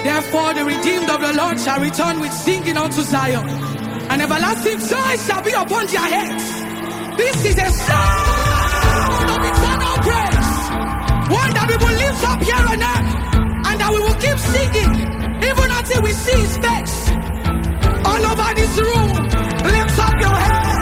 Therefore the redeemed of the Lord shall return with singing unto Zion, and everlasting joy shall be upon their heads. This is a sound of eternal praise, one that we will lift up here on earth, and that we will keep singing even until we see his face. All over this room, lift up your hands.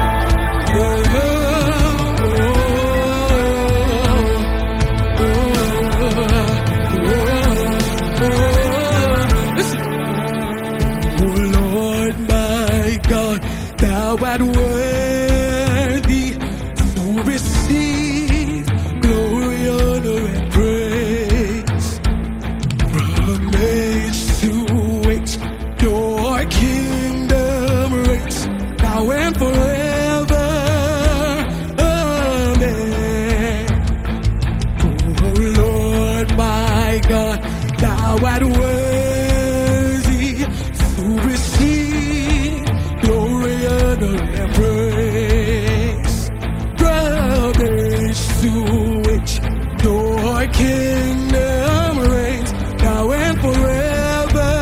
Thou art worthy to receive glory, honor, and praise. From age to age, your kingdom reigns now and forever. Amen. Oh Lord, my God, thou art worthy to receive glory, honor, and praise. From age to age, your kingdom reigns now and forever.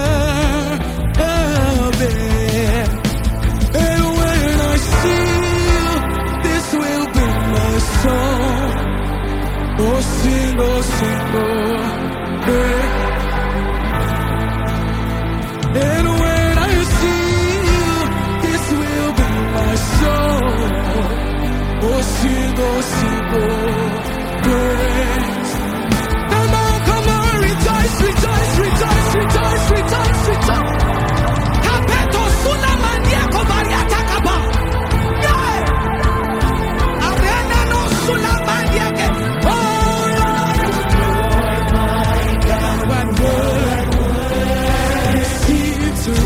Amen. And when I see you, this will be my song. Oh, sing, oh, hey. And when I see you, this will be my song. Oh, sing, praise. Come on, rejoice, rejoice, rejoice, rejoice, rejoice, rejoice. Kapeto sunamandia kobariata kaba. Yeah. Arena no sunamandia ke. Oh Lord, my God, what word receive to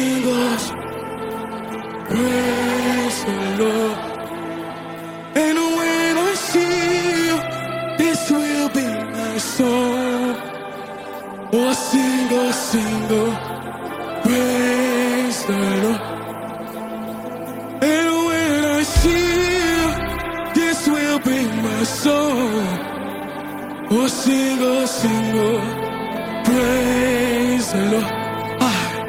singers, praise the Lord. And when I see you, this will be my song. Oh, single, single, praise the Lord. And when I see you, this will be my song. Oh, single, single, praise the Lord.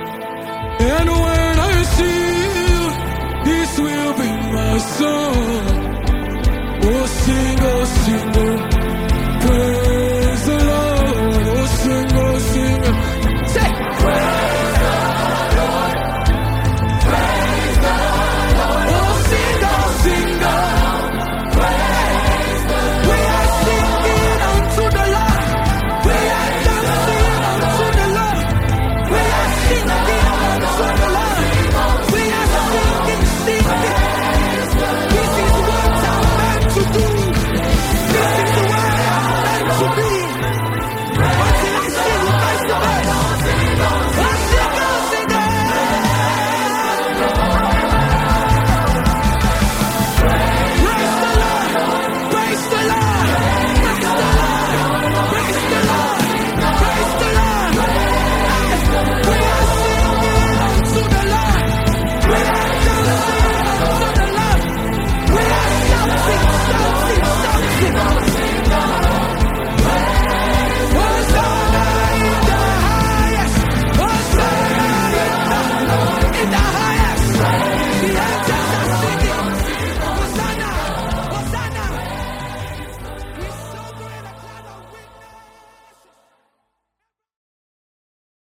And when I see you, this will be my song.